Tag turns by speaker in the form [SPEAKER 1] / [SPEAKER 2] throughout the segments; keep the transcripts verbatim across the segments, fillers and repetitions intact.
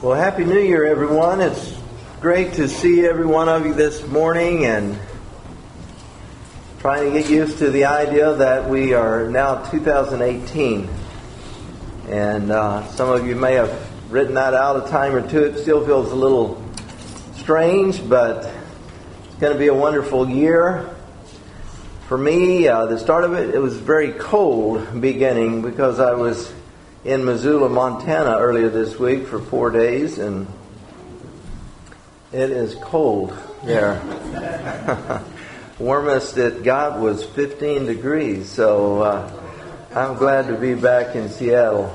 [SPEAKER 1] Well, Happy New Year, everyone. It's great to see every one of you this morning, and trying to get used to the idea that we are now two thousand eighteen. And uh, some of you may have written that out a time or two. It still feels a little strange, but it's going to be a wonderful year. For me, uh, the start of it, it was very cold beginning because I was in Missoula, Montana earlier this week for four days, and it is cold there. Warmest it got was fifteen degrees, so uh, I'm glad to be back in Seattle.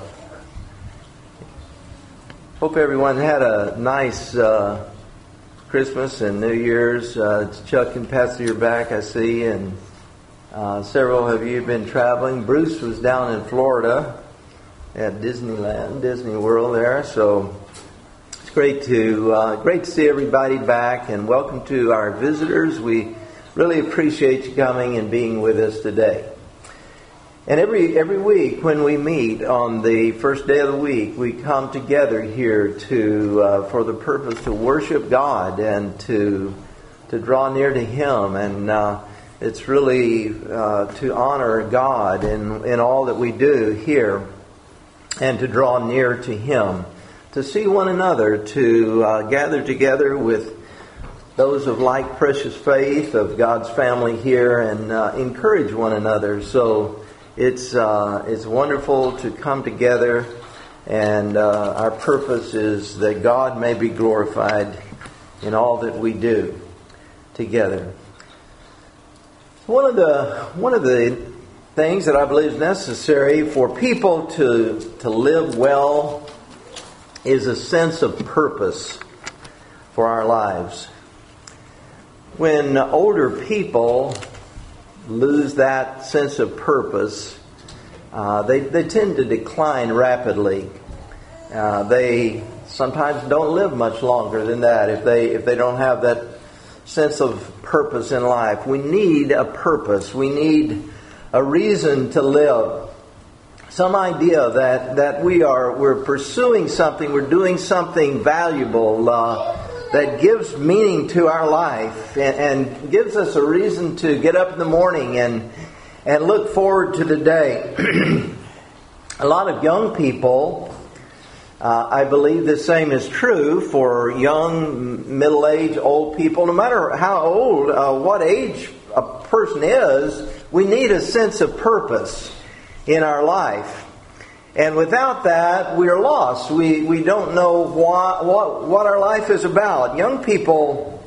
[SPEAKER 1] Hope everyone had a nice uh, Christmas and New Year's. Uh, Chuck and Pastor, you're back, I see, and uh, several of you have been traveling. Bruce was down in Florida at Disneyland, Disney World there. So it's great to uh, great to see everybody back, and welcome to our visitors. We really appreciate you coming and being with us today. And every every week when we meet on the first day of the week, we come together here to uh, for the purpose to worship God and to to draw near to Him, and uh, it's really uh, to honor God in in all that we do here, and to draw near to Him, to see one another, to uh, gather together with those of like precious faith of God's family here, and uh, encourage one another. So it's uh, it's wonderful to come together, and uh, our purpose is that God may be glorified in all that we do together. One of the one of the things that I believe is necessary for people to to live well is a sense of purpose for our lives. When older people lose that sense of purpose, uh, they they tend to decline rapidly. Uh, they sometimes don't live much longer than that if they if they don't have that sense of purpose in life. We need a purpose. We need a reason to live. Some idea that, that we are we're pursuing something, we're doing something valuable uh, that gives meaning to our life and, and gives us a reason to get up in the morning and and look forward to the day. A lot of young people, uh, I believe the same is true for young, middle-aged, old people. No matter how old, uh, what age a person is, we need a sense of purpose in our life. And without that, we are lost. We we don't know what, what, what our life is about. Young people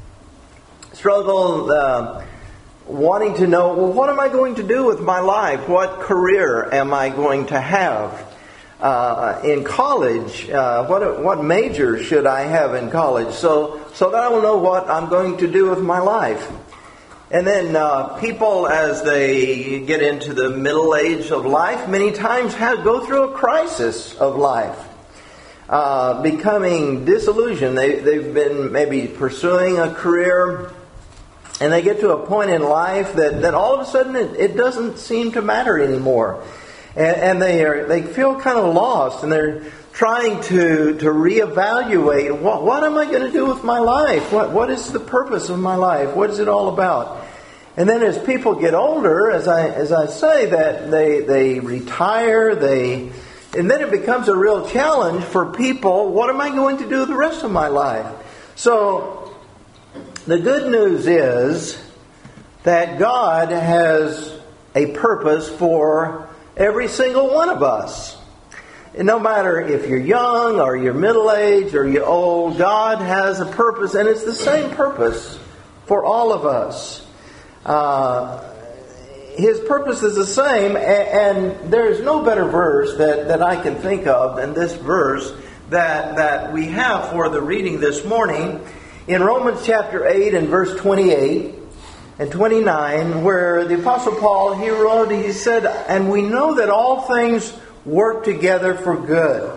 [SPEAKER 1] struggle uh, wanting to know, well, what am I going to do with my life? What career am I going to have? Uh, in college, uh, what what major should I have in college? So, so that I will know what I'm going to do with my life. And then uh, people, as they get into the middle age of life, many times have, go through a crisis of life, uh, becoming disillusioned. They, they've been maybe pursuing a career, and they get to a point in life that, that all of a sudden it, it doesn't seem to matter anymore. And, and they are they feel kind of lost, and they're trying to, to reevaluate, what, what am I going to do with my life? What What is the purpose of my life? What is it all about? And then as people get older, as I as I say, that they, they retire, they and then it becomes a real challenge for people. What am I going to do the rest of my life? So the good news is that God has a purpose for every single one of us. And no matter if you're young or you're middle-aged or you're old, God has a purpose, and it's the same purpose for all of us. Uh, his purpose is the same, and, and there's no better verse that, that I can think of than this verse that, that we have for the reading this morning in Romans chapter eight and verse twenty-eight and twenty-nine, where the Apostle Paul, he wrote, he said, "And we know that all things work together for good."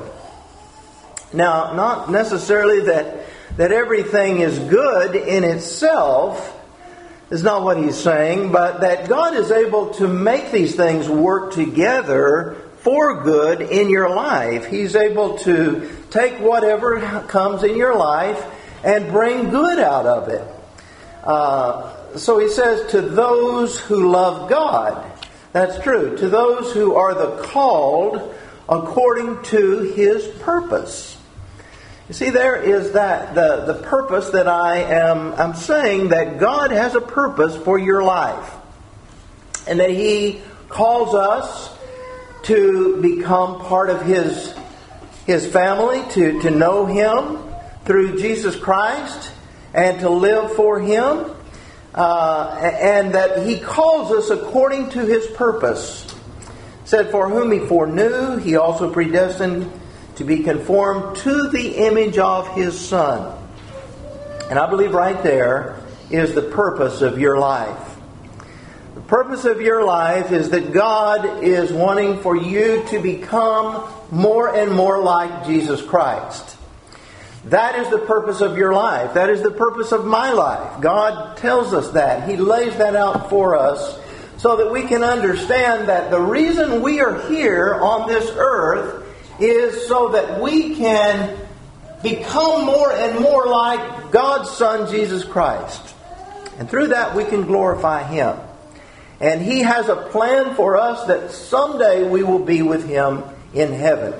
[SPEAKER 1] Now, not necessarily that that everything is good in itself, is not what he's saying, but that God is able to make these things work together for good in your life. He's able to take whatever comes in your life and bring good out of it. Uh, so he says, to those who love God. That's true. To those who are the called according to His purpose. You see, there is that the, the purpose that I am I'm saying that God has a purpose for your life. And that He calls us to become part of His, His family, to, to know Him through Jesus Christ, and to live for Him. Uh, and that He calls us according to His purpose. It said, for whom He foreknew, He also predestined to be conformed to the image of His Son. And I believe right there is the purpose of your life. The purpose of your life is that God is wanting for you to become more and more like Jesus Christ. That is the purpose of your life. That is the purpose of my life. God tells us that. He lays that out for us so that we can understand that the reason we are here on this earth is so that we can become more and more like God's Son, Jesus Christ. And through that we can glorify Him. And He has a plan for us that someday we will be with Him in heaven.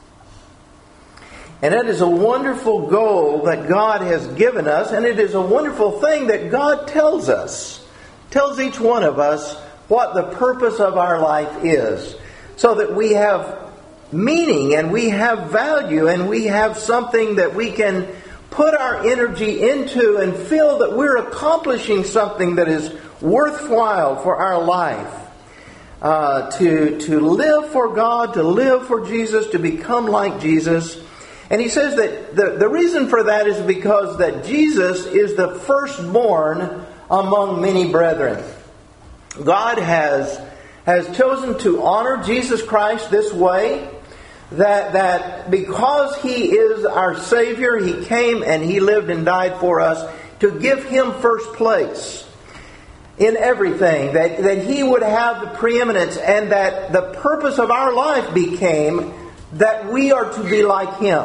[SPEAKER 1] And it is a wonderful goal that God has given us, and it is a wonderful thing that God tells us, tells each one of us what the purpose of our life is, so that we have meaning and we have value and we have something that we can put our energy into and feel that we're accomplishing something that is worthwhile for our life. Uh, to, to live for God, to live for Jesus, to become like Jesus. And he says that the, the reason for that is because that Jesus is the firstborn among many brethren. God has, has chosen to honor Jesus Christ this way, that, that because He is our Savior, He came and He lived and died for us to give Him first place in everything, that, that He would have the preeminence, and that the purpose of our life became that we are to be like Him.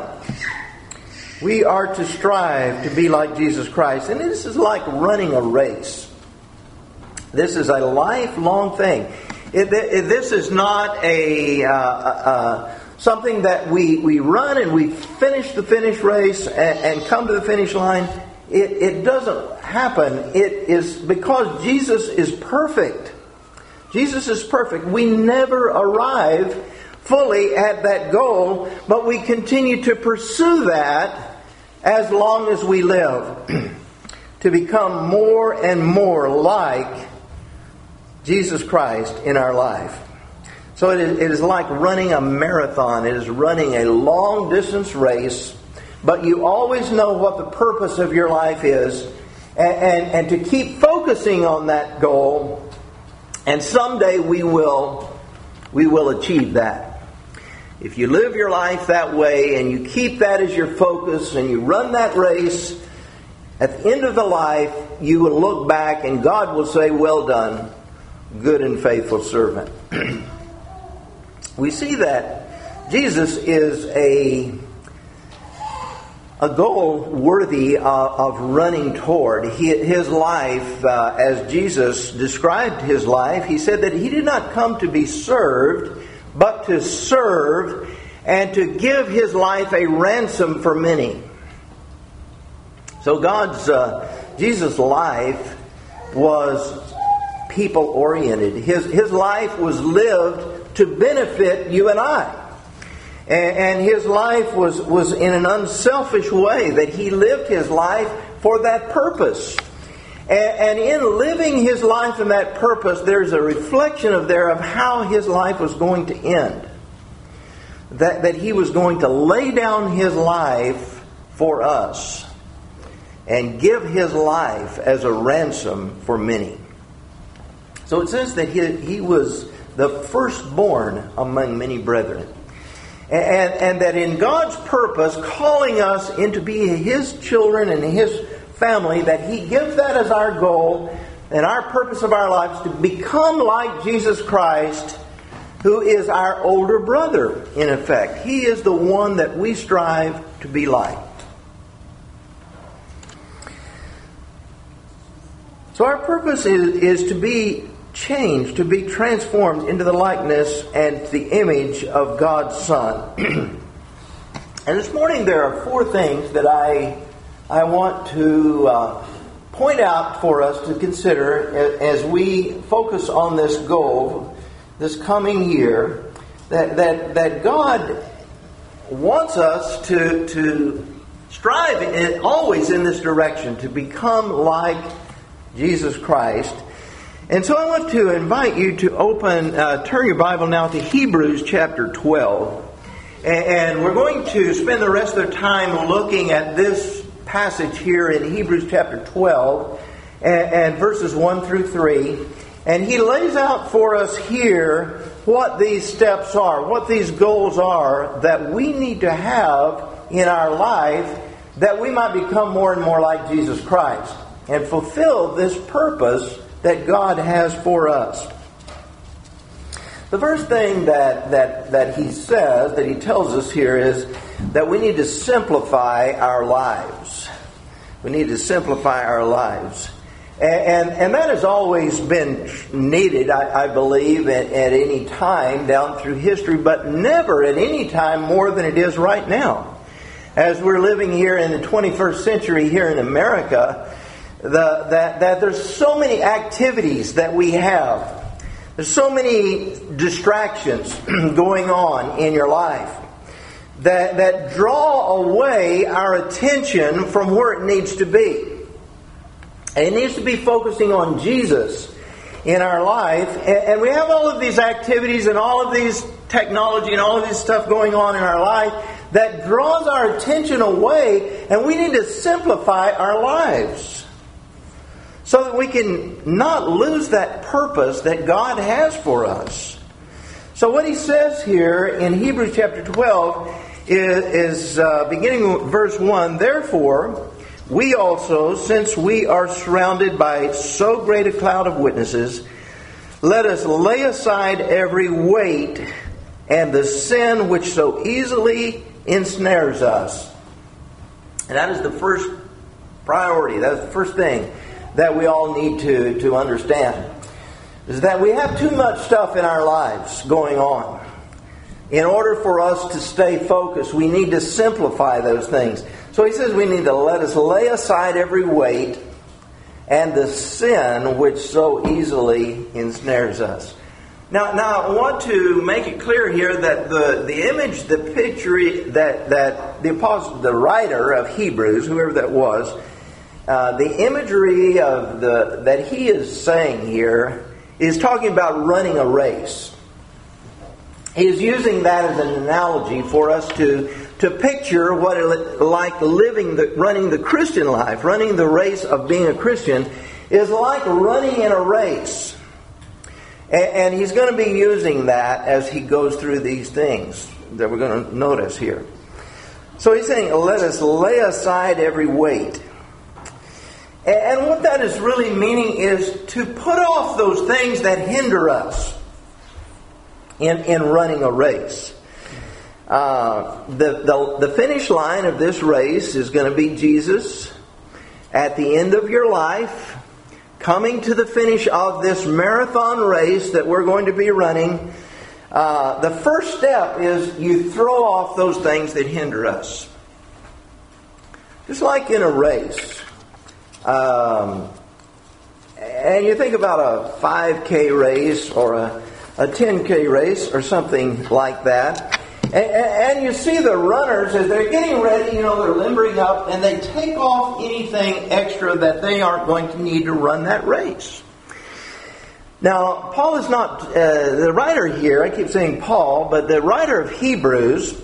[SPEAKER 1] We are to strive to be like Jesus Christ. And this is like running a race. This is a lifelong thing. It, it, this is not a uh, uh, something that we, we run and we finish the finish race and, and come to the finish line. It, it doesn't happen. It is because Jesus is perfect. Jesus is perfect. We never arrive fully at that goal, but we continue to pursue that as long as we live. To become more and more like Jesus Christ in our life. So it is, it is like running a marathon. It is running a long distance race. But you always know what the purpose of your life is. And, and, and to keep focusing on that goal. And someday we will, we will achieve that. If you live your life that way and you keep that as your focus and you run that race, at the end of the life you will look back and God will say, well done, good and faithful servant. We see that Jesus is a a goal worthy of, of running toward. He, his life, uh, as Jesus described His life, He said that He did not come to be served, but to serve and to give His life a ransom for many. So God's, uh, Jesus' life was people-oriented. His, his life was lived to benefit you and I. And His life was, was in an unselfish way, that He lived His life for that purpose. And, and in living His life in that purpose, there's a reflection of there of how His life was going to end. That, that He was going to lay down His life for us and give His life as a ransom for many. So it says that He, he was the firstborn among many brethren. And, and that in God's purpose, calling us into be His children and His family, that He gives that as our goal and our purpose of our lives to become like Jesus Christ, who is our older brother, in effect. He is the one that we strive to be like. So our purpose is, is to be changed, to be transformed into the likeness and the image of God's Son. And this morning there are four things that I, I want to uh, point out for us to consider as we focus on this goal, this coming year, that, that, that God wants us to, to strive in, always in this direction, to become like Jesus Christ. And so I want to invite you to open, uh, turn your Bible now to Hebrews chapter twelve. And, and we're going to spend the rest of the time looking at this passage here in Hebrews chapter twelve and, and verses one through three. And he lays out for us here what these steps are, what these goals are that we need to have in our life that we might become more and more like Jesus Christ and fulfill this purpose that God has for us. The first thing that, that, that he says, that he tells us here, is that we need to simplify our lives. We need to simplify our lives. And, and, and that has always been needed, I, I believe, at, at any time down through history, but never at any time more than it is right now. As we're living here in the twenty-first century here in America, The, that, that there's so many activities that we have. There's so many distractions going on in your life that, that draw away our attention from where it needs to be. And it needs to be focusing on Jesus in our life. And, and we have all of these activities and all of these technology and all of this stuff going on in our life that draws our attention away, and we need to simplify our lives so that we can not lose that purpose that God has for us. So what he says here in Hebrews chapter twelve is, is uh, beginning with verse one, "Therefore, we also, since we are surrounded by so great a cloud of witnesses, let us lay aside every weight and the sin which so easily ensnares us." And that is the first priority. That's the first thing that we all need to, to understand, is that we have too much stuff in our lives going on. In order for us to stay focused, we need to simplify those things. So he says we need to let us lay aside every weight and the sin which so easily ensnares us. Now, now I want to make it clear here that the, the image, the picture that, that the apostle, the writer of Hebrews, whoever that was, Uh, the imagery of the that he is saying here is talking about running a race. He is using that as an analogy for us to, to picture what it like living the running the Christian life, running the race of being a Christian is like running in a race. And, and he's going to be using that as he goes through these things that we're going to notice here. So he's saying, let us lay aside every weight. And what that is really meaning is to put off those things that hinder us in, in running a race. Uh, the, the, the finish line of this race is going to be Jesus at the end of your life, coming to the finish of this marathon race that we're going to be running. Uh, the first step is you throw off those things that hinder us. Just like in a race. Um, and you think about a five K race or a, a ten K race or something like that. And, and you see the runners as they're getting ready, you know, they're limbering up and they take off anything extra that they aren't going to need to run that race. Now, Paul is not, uh, the writer here, I keep saying Paul, but the writer of Hebrews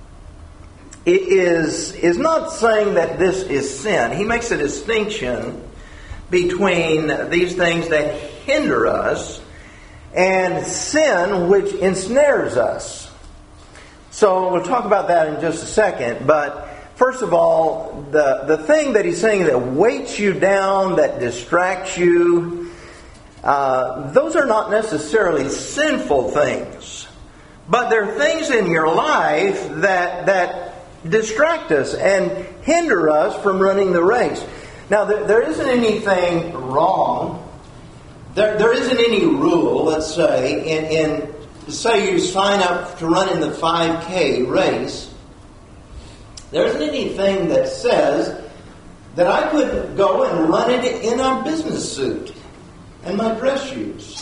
[SPEAKER 1] is, is not saying that this is sin. He makes a distinction between these things that hinder us and sin which ensnares us. So we'll talk about that in just a second. But first of all, the, the thing that he's saying that weights you down, that distracts you, uh, those are not necessarily sinful things. But there are things in your life that that distract us and hinder us from running the race. Now, there, there isn't anything wrong. There, there isn't any rule, let's say, in, in say you sign up to run in the five K race. There isn't anything that says that I could go and run it in our business suit and my dress shoes.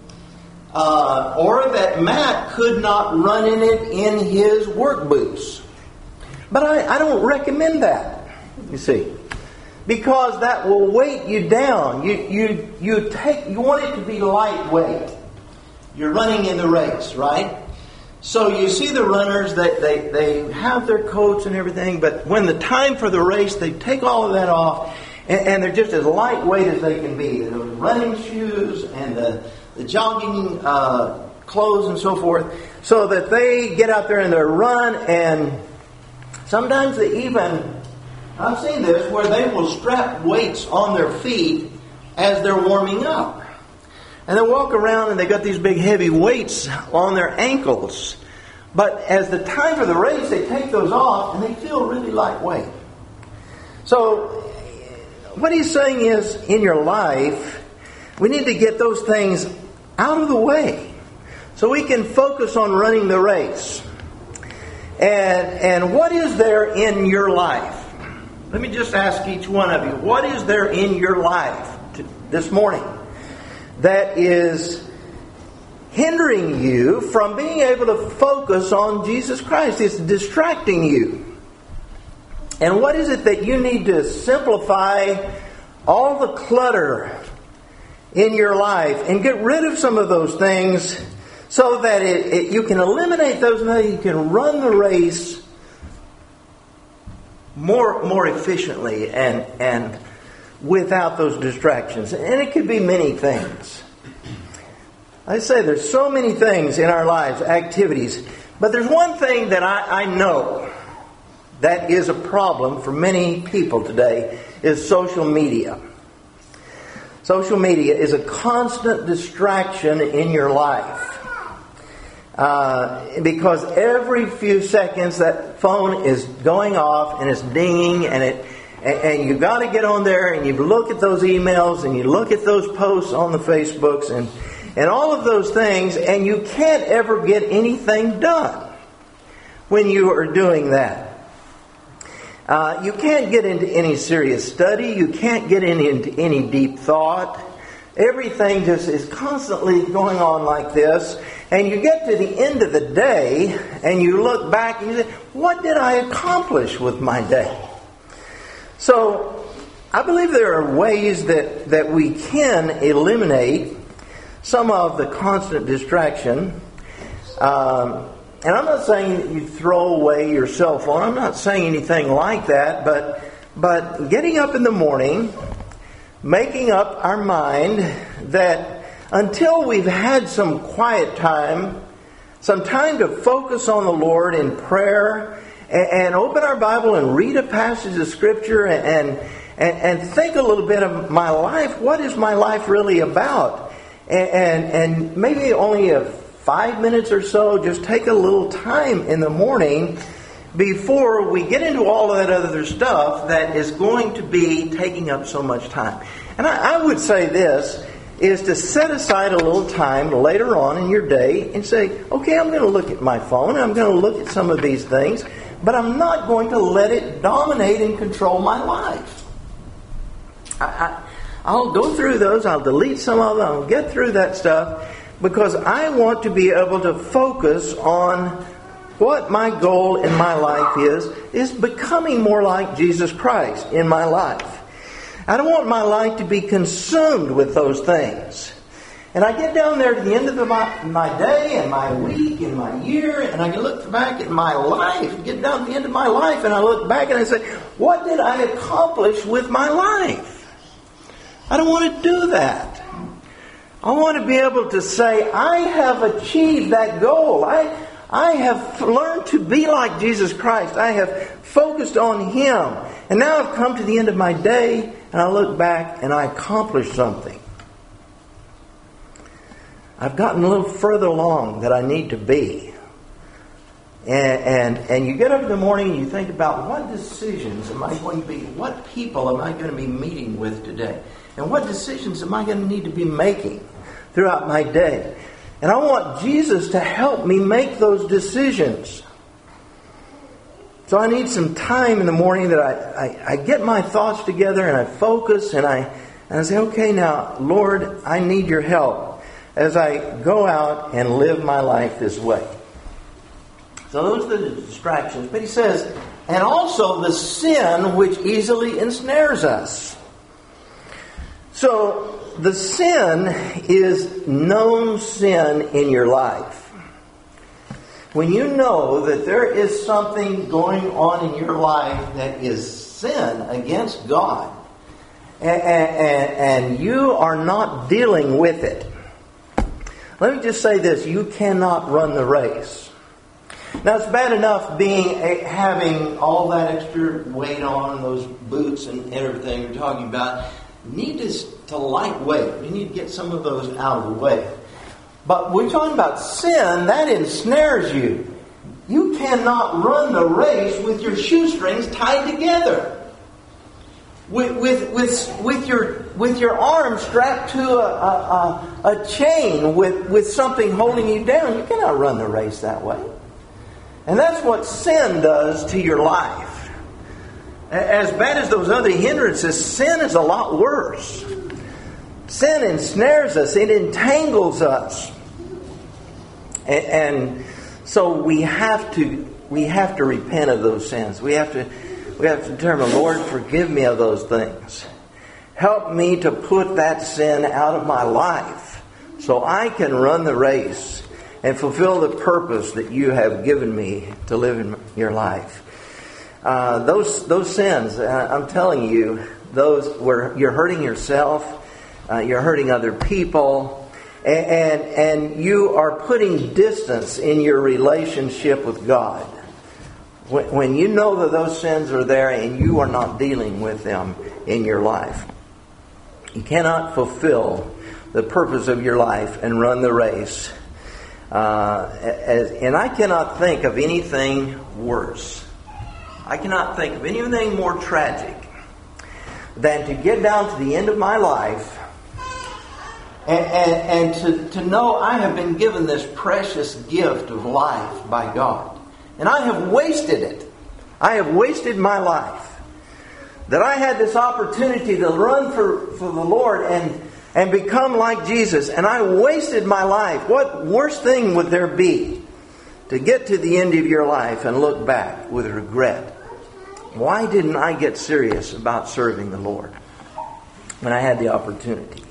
[SPEAKER 1] Uh, or that Matt could not run in it in his work boots. But I, I don't recommend that, you see. Because that will weight you down. You you you take you want it to be lightweight. You're running in the race, right? So you see the runners, they, they, they have their coats and everything, but when the time for the race, they take all of that off, and, and they're just as lightweight as they can be. The running shoes and the, the jogging uh, clothes and so forth, so that they get out there and they run, and sometimes they even, I've seen this, where they will strap weights on their feet as they're warming up. And they walk around and they got these big heavy weights on their ankles. But as the time for the race, they take those off and they feel really lightweight. So what he's saying is, in your life, we need to get those things out of the way so we can focus on running the race. And, and what is there in your life? Let me just ask each one of you, what is there in your life to, this morning that is hindering you from being able to focus on Jesus Christ? It's distracting you. And what is it that you need to simplify all the clutter in your life and get rid of some of those things so that it, it, you can eliminate those and that you can run the race more, more efficiently and, and without those distractions. And it could be many things. I say there's so many things in our lives, activities. But there's one thing that I, I know that is a problem for many people today, is social media. Social media is a constant distraction in your life. Uh, because every few seconds that phone is going off and it's dinging and it And, and you got to get on there and you look at those emails and you look at those posts on the Facebooks and, and all of those things, and you can't ever get anything done when you are doing that. Uh, you can't get into any serious study. You can't get in, into any deep thought. Everything just is constantly going on like this. And you get to the end of the day and you look back and you say, what did I accomplish with my day? So, I believe there are ways that, that we can eliminate some of the constant distraction. Um, and I'm not saying that you throw away your cell phone. I'm not saying anything like that. But, but getting up in the morning, making up our mind that until we've had some quiet time, some time to focus on the Lord in prayer, and open our Bible and read a passage of Scripture and, and and think a little bit of my life. What is my life really about? And, and, and maybe only a five minutes or so, just take a little time in the morning before we get into all of that other stuff that is going to be taking up so much time. And I, I would say this, is to set aside a little time later on in your day and say, okay, I'm going to look at my phone, I'm going to look at some of these things, but I'm not going to let it dominate and control my life. I, I, I'll go through those, I'll delete some of them, I'll get through that stuff, because I want to be able to focus on what my goal in my life is, is becoming more like Jesus Christ in my life. I don't want my life to be consumed with those things. And I get down there to the end of the, my, my day and my week and my year, and I look back at my life, get down to the end of my life, and I look back and I say, what did I accomplish with my life? I don't want to do that. I want to be able to say, I have achieved that goal. I, I have learned to be like Jesus Christ. I have focused on Him. And now I've come to the end of my day, and I look back and I accomplished something. I've gotten a little further along than I need to be And, and and you get up in the morning and you think about, what decisions am I going to be, what people am I going to be meeting with today? And what decisions am I going to need to be making throughout my day? And I want Jesus to help me make those decisions. So I need some time in the morning that I, I, I get my thoughts together and I focus and I, and I say, okay, now, Lord, I need your help as I go out and live my life this way. So those are the distractions. But he says, and also the sin which easily ensnares us. So the sin is known sin in your life. When you know that there is something going on in your life that is sin against God, and, and, and you are not dealing with it, let me just say this, you cannot run the race. Now, it's bad enough being having all that extra weight on, those boots and everything you're talking about. You need to, to light weight. You need to get some of those out of the way. But we're talking about sin, that ensnares you. You cannot run the race with your shoestrings tied together. With, with, with, with, your, with your arms strapped to a, a, a, a chain with, with something holding you down. You cannot run the race that way. And that's what sin does to your life. As bad as those other hindrances, sin is a lot worse. Sin ensnares us. It entangles us. And, and so we have to we have to repent of those sins. We have to we have to determine, Lord, forgive me of those things. Help me to put that sin out of my life so I can run the race and fulfill the purpose that you have given me to live in your life. Uh, those those sins, uh, I'm telling you, those where you're hurting yourself, uh, you're hurting other people, and, and and you are putting distance in your relationship with God. When, when you know that those sins are there and you are not dealing with them in your life, you cannot fulfill the purpose of your life and run the race. Uh, as, and I cannot think of anything worse. I cannot think of anything more tragic than to get down to the end of my life and, and, and to, to know I have been given this precious gift of life by God. And I have wasted it. I have wasted my life. That I had this opportunity to run for, for the Lord and And become like Jesus. And I wasted my life. What worse thing would there be to get to the end of your life and look back with regret? Why didn't I get serious about serving the Lord when I had the opportunity?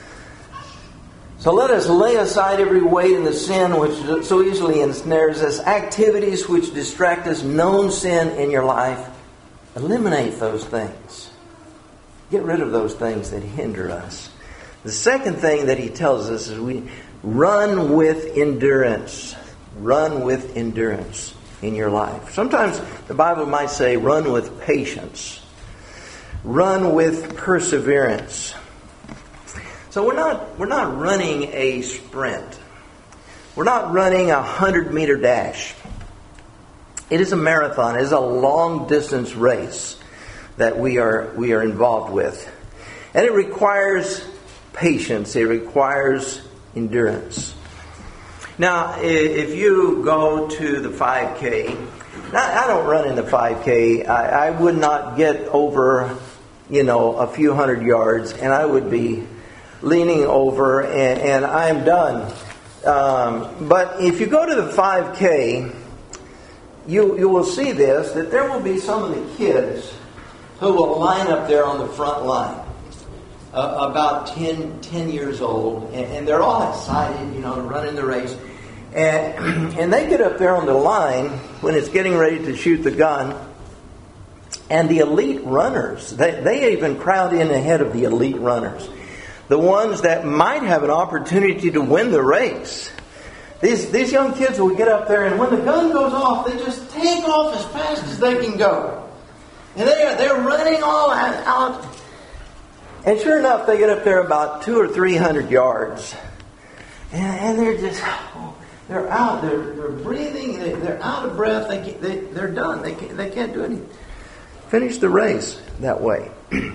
[SPEAKER 1] So let us lay aside every weight and the sin which so easily ensnares us, activities which distract us, known sin in your life. Eliminate those things. Get rid of those things that hinder us. The second thing that he tells us is we run with endurance. Run with endurance in your life. Sometimes the Bible might say run with patience. Run with perseverance. So we're not we're not running a sprint. We're not running a hundred meter dash. It is a marathon. It is a long distance race that we are we are involved with. And it requires patience. It requires endurance. Now, if you go to the five K, I don't run in the five K. I, I would not get over, you know, a few hundred yards, and I would be leaning over, and, and I'm done. Um, but if you go to the five K, you you will see this, that there will be some of the kids who will line up there on the front line. Uh, about ten, ten years old, and, and they're all excited, you know, to run in the race. And, and they get up there on the line when it's getting ready to shoot the gun. And the elite runners, they, they even crowd in ahead of the elite runners. The ones that might have an opportunity to win the race. These, these young kids will get up there, and when the gun goes off, they just take off as fast as they can go. And they are, they're running all out. And sure enough, they get up there about two or three hundred yards. And, and they're just, oh, They're out. They're, they're breathing. They, they're out of breath. They, can't, they they're done. They can't, they can't do anything. Finish the race that way.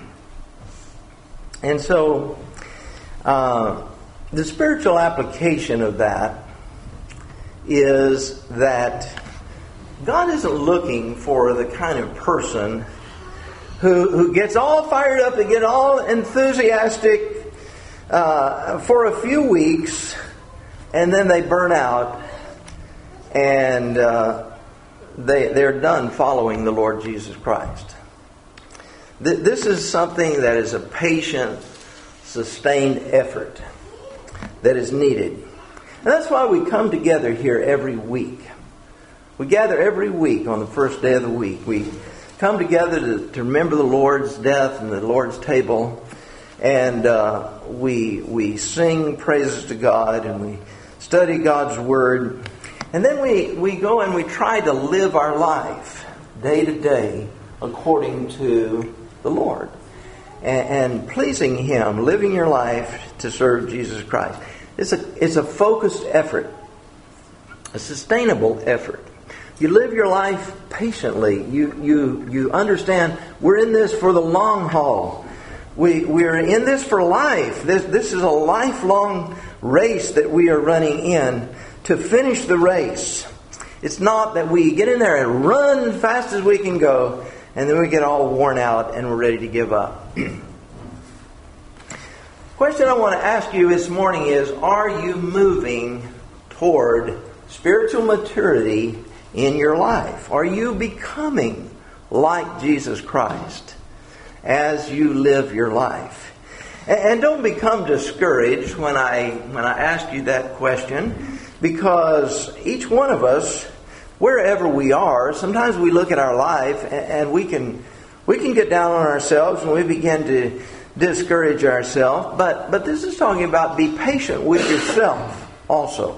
[SPEAKER 1] And so, uh, the spiritual application of that is that God isn't looking for the kind of person who who gets all fired up and get all enthusiastic uh, for a few weeks, and then they burn out, and uh, they they're done following the Lord Jesus Christ. Th- this is something that is a patient, sustained effort that is needed. And that's why we come together here every week. We gather every week on the first day of the week. We come together to, to remember the Lord's death and the Lord's table. And uh, we we sing praises to God and we study God's Word. And then we, we go and we try to live our life day to day according to the Lord. And, and pleasing Him, living your life to serve Jesus Christ. It's a, it's a focused effort, a sustainable effort. You live your life patiently. You you you understand we're in this for the long haul. We we're in this for life. This this is a lifelong race that we are running in to finish the race. It's not that we get in there and run fast as we can go, and then we get all worn out and we're ready to give up. Question I want to ask you this morning is, are you moving toward spiritual maturity in your life? Are you becoming like Jesus Christ as you live your life? And don't become discouraged when I when I ask you that question, because each one of us, wherever we are, sometimes we look at our life and we can we can get down on ourselves and we begin to discourage ourselves. But but this is talking about be patient with yourself also.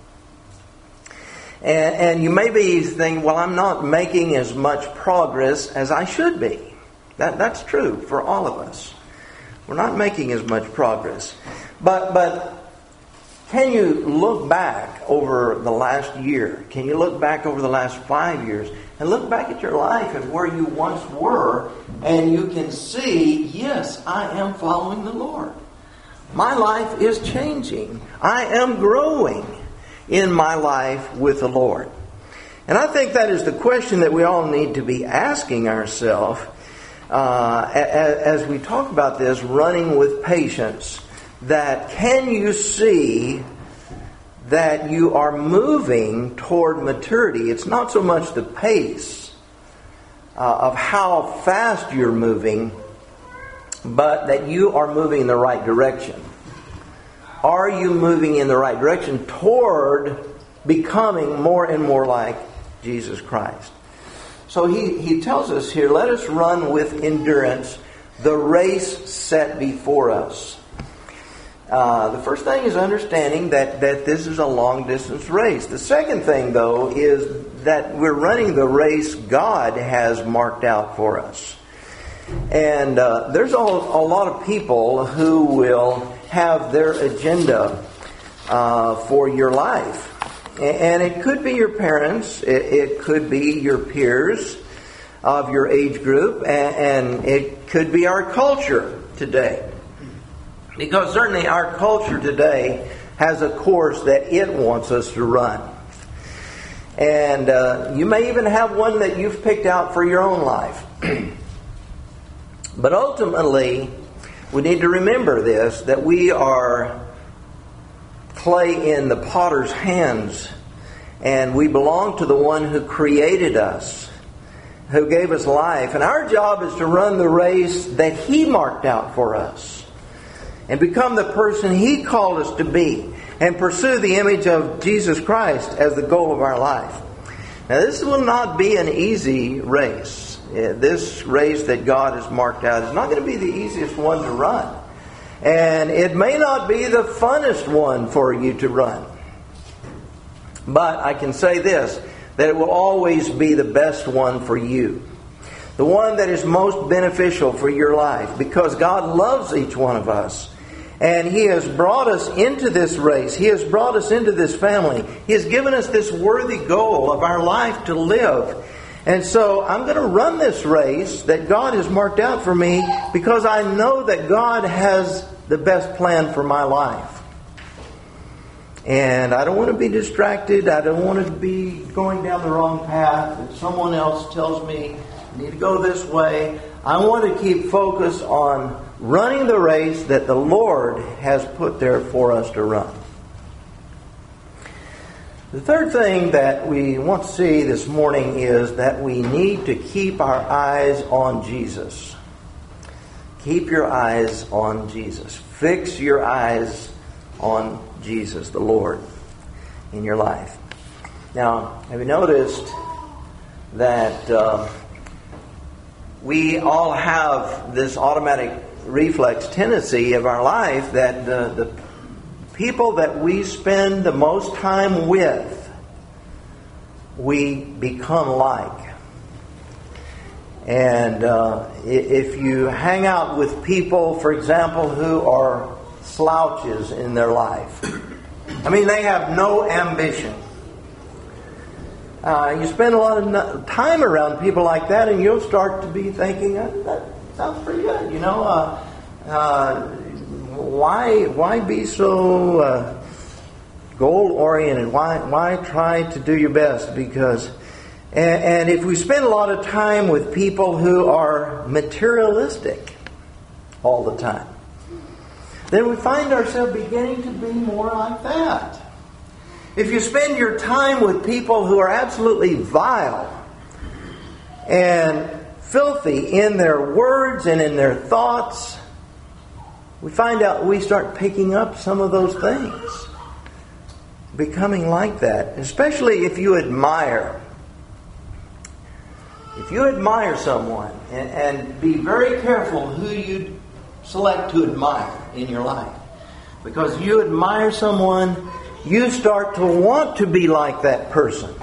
[SPEAKER 1] And, and you may be thinking, well, I'm not making as much progress as I should be. That, that's true for all of us. We're not making as much progress. But, but can you look back over the last year? Can you look back over the last five years? And look back at your life and where you once were, and you can see, yes, I am following the Lord. My life is changing. I am growing in my life with the Lord. And I think that is the question that we all need to be asking ourselves uh, as, as we talk about this, running with patience, that can you see that you are moving toward maturity? It's not so much the pace uh, of how fast you're moving, but that you are moving in the right direction. Are you moving in the right direction toward becoming more and more like Jesus Christ? So he, he tells us here, let us run with endurance the race set before us. Uh, the first thing is understanding that, that this is a long distance race. The second thing, though, is that we're running the race God has marked out for us. And uh, there's a, a lot of people who will have their agenda uh, for your life. And it could be your parents, it, it could be your peers of your age group, and, and it could be our culture today. Because certainly our culture today has a course that it wants us to run. And uh, you may even have one that you've picked out for your own life. But ultimately, we need to remember this, that we are clay in the potter's hands, and we belong to the one who created us, who gave us life. And our job is to run the race that He marked out for us and become the person He called us to be and pursue the image of Jesus Christ as the goal of our life. Now, this will not be an easy race. This race that God has marked out is not going to be the easiest one to run. And it may not be the funnest one for you to run. But I can say this, that it will always be the best one for you. The one that is most beneficial for your life. Because God loves each one of us. And He has brought us into this race. He has brought us into this family. He has given us this worthy goal of our life to live. And so I'm going to run this race that God has marked out for me because I know that God has the best plan for my life. And I don't want to be distracted. I don't want to be going down the wrong path. If someone else tells me I need to go this way, I want to keep focused on running the race that the Lord has put there for us to run. The third thing that we want to see this morning is that we need to keep our eyes on Jesus. Keep your eyes on Jesus. Fix your eyes on Jesus, the Lord, in your life. Now, have you noticed that uh, we all have this automatic reflex tendency of our life that uh, the people that we spend the most time with, we become like. And uh, if you hang out with people, for example, who are slouches in their life, I mean, they have no ambition. Uh, you spend a lot of time around people like that, and you'll start to be thinking, that sounds pretty good, you know. Uh, uh, why why be so uh, goal-oriented? Why why try to do your best? Because, and, and if we spend a lot of time with people who are materialistic all the time, then we find ourselves beginning to be more like that. If you spend your time with people who are absolutely vile and filthy in their words and in their thoughts, we find out we start picking up some of those things, becoming like that. Especially if you admire. If you admire someone, and, and be very careful who you select to admire in your life. Because you admire someone, you start to want to be like that person.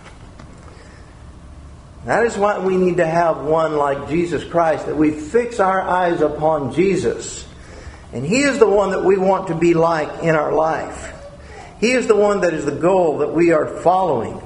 [SPEAKER 1] That is why we need to have one like Jesus Christ, that we fix our eyes upon Jesus. And He is the one that we want to be like in our life. He is the one that is the goal that we are following.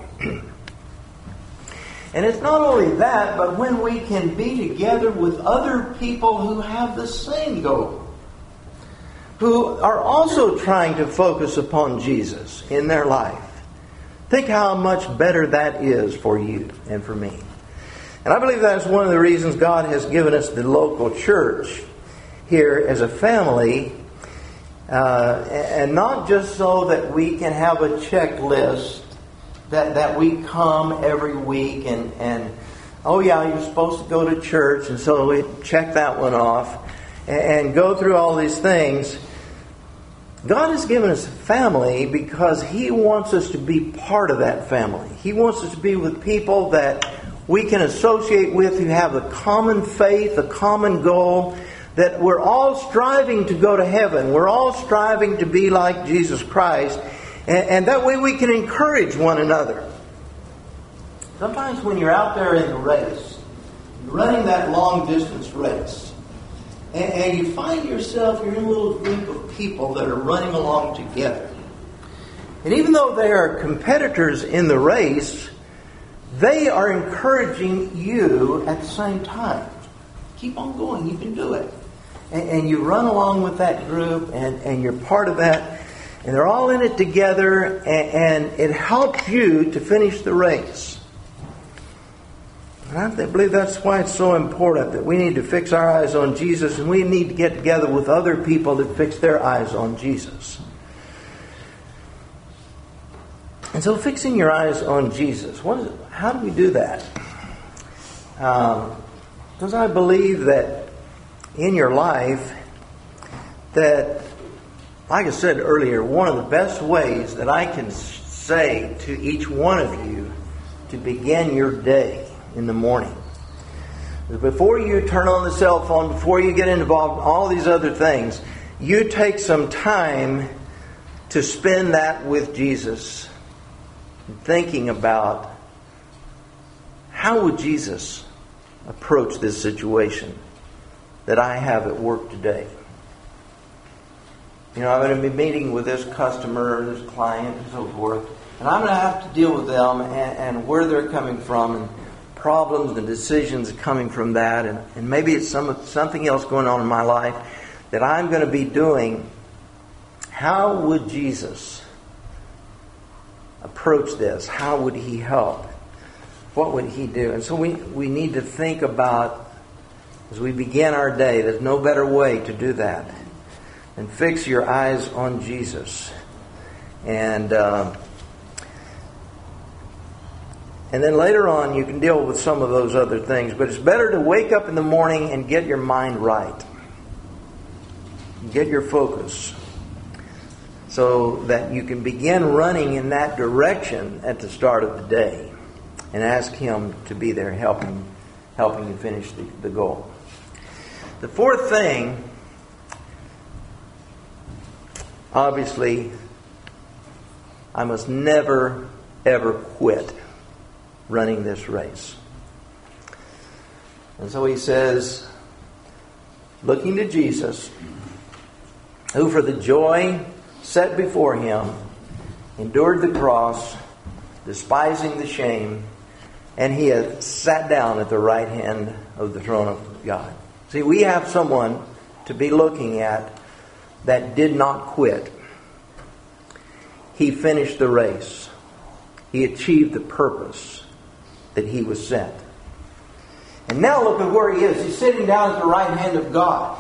[SPEAKER 1] And it's not only that, but when we can be together with other people who have the same goal, who are also trying to focus upon Jesus in their life. Think how much better that is for you and for me. And I believe that's one of the reasons God has given us the local church here as a family, uh, and not just so that we can have a checklist that, that we come every week and, and, oh yeah, you're supposed to go to church, and so we check that one off and, and go through all these things. God has given us a family because He wants us to be part of that family. He wants us to be with people that we can associate with who have a common faith, a common goal, that we're all striving to go to heaven. We're all striving to be like Jesus Christ. And, and that way we can encourage one another. Sometimes when you're out there in the race, you're running that long distance race, and, and you find yourself, you're in a little group of people that are running along together. And even though they are competitors in the race, they are encouraging you at the same time. Keep on going, you can do it. And, and you run along with that group, and, and you're part of that. And they're all in it together, and, and it helps you to finish the race. And I believe that's why it's so important that we need to fix our eyes on Jesus, and we need to get together with other people that fix their eyes on Jesus. And so fixing your eyes on Jesus, what is it? How do we do that? Um, because I believe that in your life, that, like I said earlier, one of the best ways that I can say to each one of you to begin your day in the morning is before you turn on the cell phone, before you get involved in all these other things, you take some time to spend that with Jesus, thinking about how would Jesus approach this situation that I have at work today. You know, I'm going to be meeting with this customer, this client, and so forth. And I'm going to have to deal with them and, and where they're coming from and problems and decisions coming from that. And, and maybe it's some something else going on in my life that I'm going to be doing. How would Jesus approach this? How would He help? What would He do? And so we, we need to think about, as we begin our day, there's no better way to do that. And fix your eyes on Jesus. And uh, and then later on you can deal with some of those other things. But it's better to wake up in the morning and get your mind right. Get your focus. So that you can begin running in that direction at the start of the day. And ask Him to be there helping, helping you finish the, the goal. The fourth thing, obviously, I must never, ever quit running this race. And so he says, looking to Jesus, who for the joy set before Him endured the cross, despising the shame, and He has sat down at the right hand of the throne of God. See, we have someone to be looking at that did not quit. He finished the race. He achieved the purpose that he was sent. And now look at where he is. He's sitting down at the right hand of God.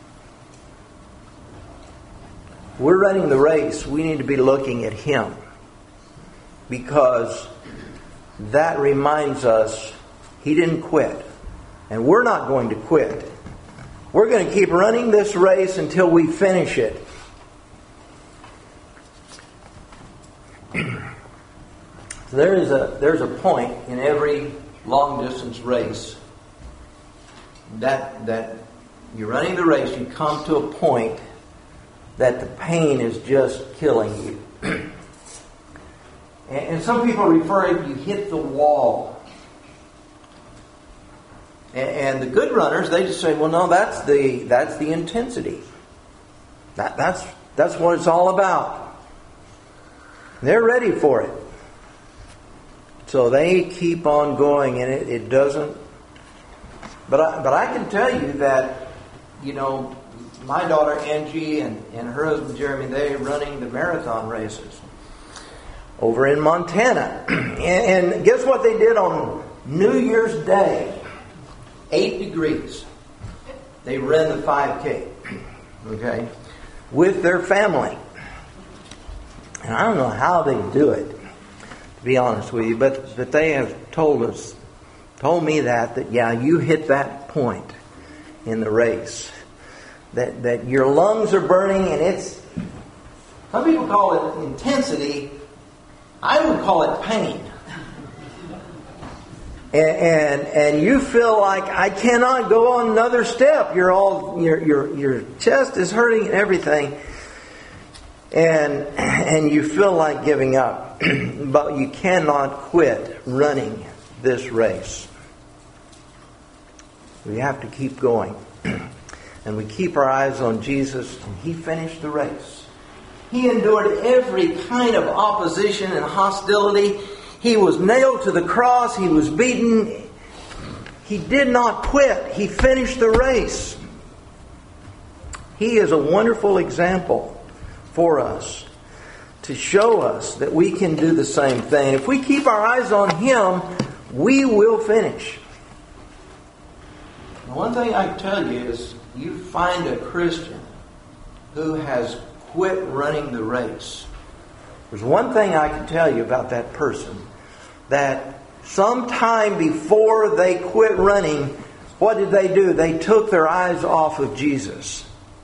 [SPEAKER 1] We're running the race. We need to be looking at Him. Because that reminds us He didn't quit. And we're not going to quit. We're going to keep running this race until we finish it. There is a there's a point in every long distance race that that you're running the race, you come to a point that the pain is just killing you. and, and some people refer it, you hit the wall. And the good runners, they just say, well, no, that's the that's the intensity. That, that's that's what it's all about. They're ready for it. So they keep on going, and it, it doesn't. But I, but I can tell you that, you know, my daughter Angie and, and her husband Jeremy, they're running the marathon races over in Montana. and, and guess what they did on New Year's Day? Eight degrees. They ran the five K. Okay? With their family. And I don't know how they do it, to be honest with you, but, but they have told us, told me that, that yeah, you hit that point in the race. That that your lungs are burning, and it's, some people call it intensity. I would call it pain. And, and and you feel like I cannot go on another step. You're all your your your chest is hurting and everything, and and you feel like giving up, but you cannot quit running this race. We have to keep going, and we keep our eyes on Jesus. And He finished the race. He endured every kind of opposition and hostility. He was nailed to the cross. He was beaten. He did not quit. He finished the race. He is a wonderful example for us to show us that we can do the same thing. If we keep our eyes on Him, we will finish. The one thing I can tell you is you find a Christian who has quit running the race. There's one thing I can tell you about that person, that sometime before they quit running, what did they do? They took their eyes off of Jesus.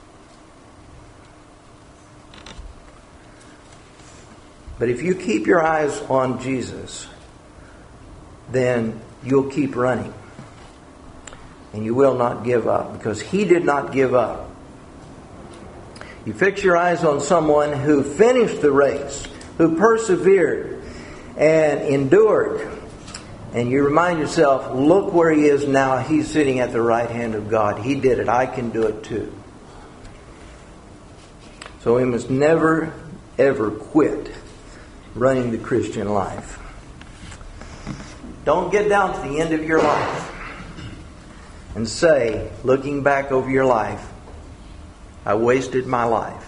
[SPEAKER 1] But if you keep your eyes on Jesus, then you'll keep running. And you will not give up, because He did not give up. You fix your eyes on someone who finished the race, who persevered and endured. And you remind yourself, look where he is now. He's sitting at the right hand of God. He did it. I can do it too. So we must never, ever quit running the Christian life. Don't get down to the end of your life and say, looking back over your life, I wasted my life.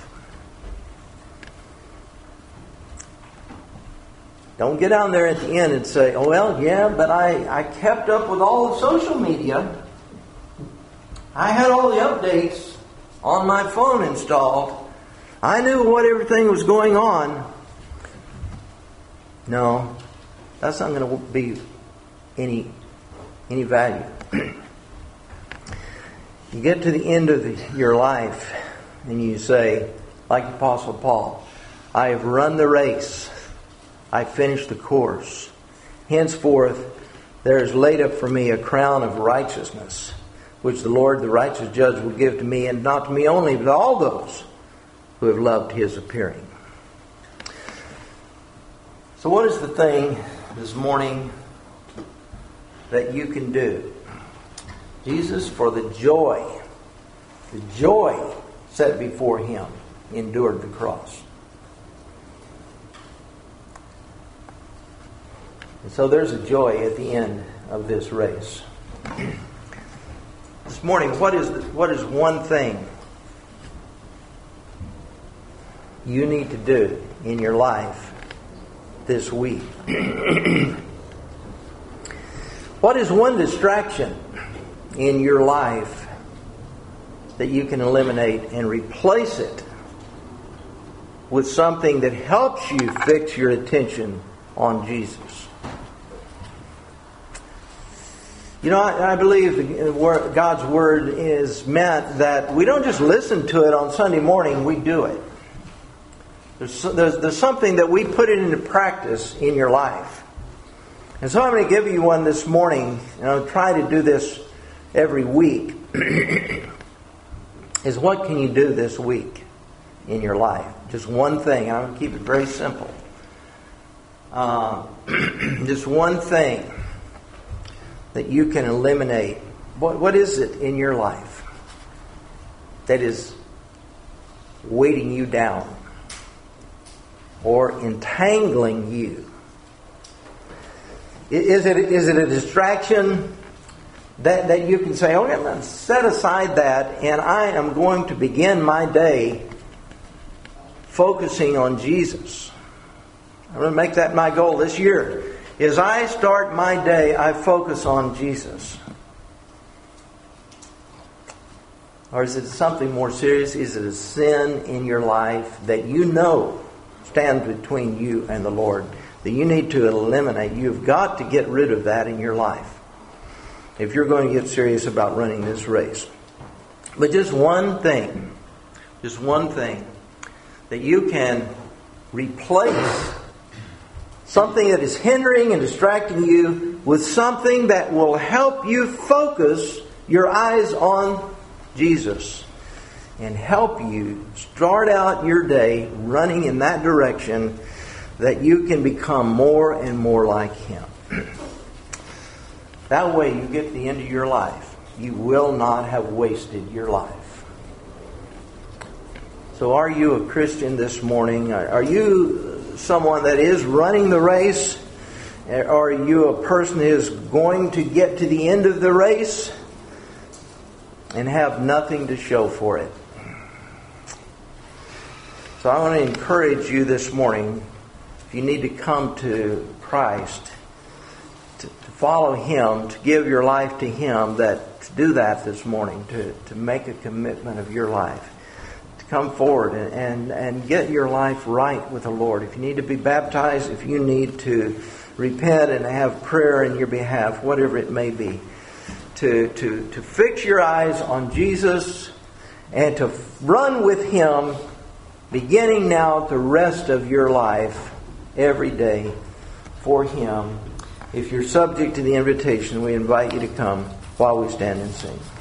[SPEAKER 1] Don't get down there at the end and say, oh, well, yeah, but I, I kept up with all of social media. I had all the updates on my phone installed. I knew what everything was going on. No, that's not going to be any, any value. You get to the end of the, your life and you say, like the Apostle Paul, I have run the race. I finished the course. Henceforth, there is laid up for me a crown of righteousness, which the Lord, the righteous judge, will give to me, and not to me only, but to all those who have loved His appearing. So what is the thing this morning that you can do? Jesus, for the joy, the joy set before Him, endured the cross. And so there's a joy at the end of this race. This morning, what is the, what is one thing you need to do in your life this week? What is one distraction in your life that you can eliminate and replace it with something that helps you fix your attention on Jesus? You know, I, I believe God's Word is meant that we don't just listen to it on Sunday morning, we do it. There's, there's, there's something that we put it into practice in your life. And so I'm going to give you one this morning, and I'll try to do this every week, is what can you do this week in your life? Just one thing. I'm going to keep it very simple. Uh, just one thing that you can eliminate. What, what is it in your life that is weighting you down or entangling you? Is it, is it a distraction that, that you can say, okay, I'm going to set aside that and I am going to begin my day focusing on Jesus. I'm going to make that my goal this year. As I start my day, I focus on Jesus. Or is it something more serious? Is it a sin in your life that you know stands between you and the Lord, that you need to eliminate? You've got to get rid of that in your life if you're going to get serious about running this race. But just one thing, just one thing that you can replace something that is hindering and distracting you with something that will help you focus your eyes on Jesus and help you start out your day running in that direction, that you can become more and more like Him. That way you get to the end of your life, you will not have wasted your life. So are you a Christian this morning? Are you someone that is running the race? Or are you a person who is going to get to the end of the race and have nothing to show for it? So I want to encourage you this morning, if you need to come to Christ, to, to follow Him, to give your life to Him, that to do that this morning, to, to make a commitment of your life. Come forward and, and, and get your life right with the Lord. If you need to be baptized, if you need to repent and have prayer in your behalf, whatever it may be, to, to, to fix your eyes on Jesus and to run with Him, beginning now the rest of your life, every day for Him. If you're subject to the invitation, we invite you to come while we stand and sing.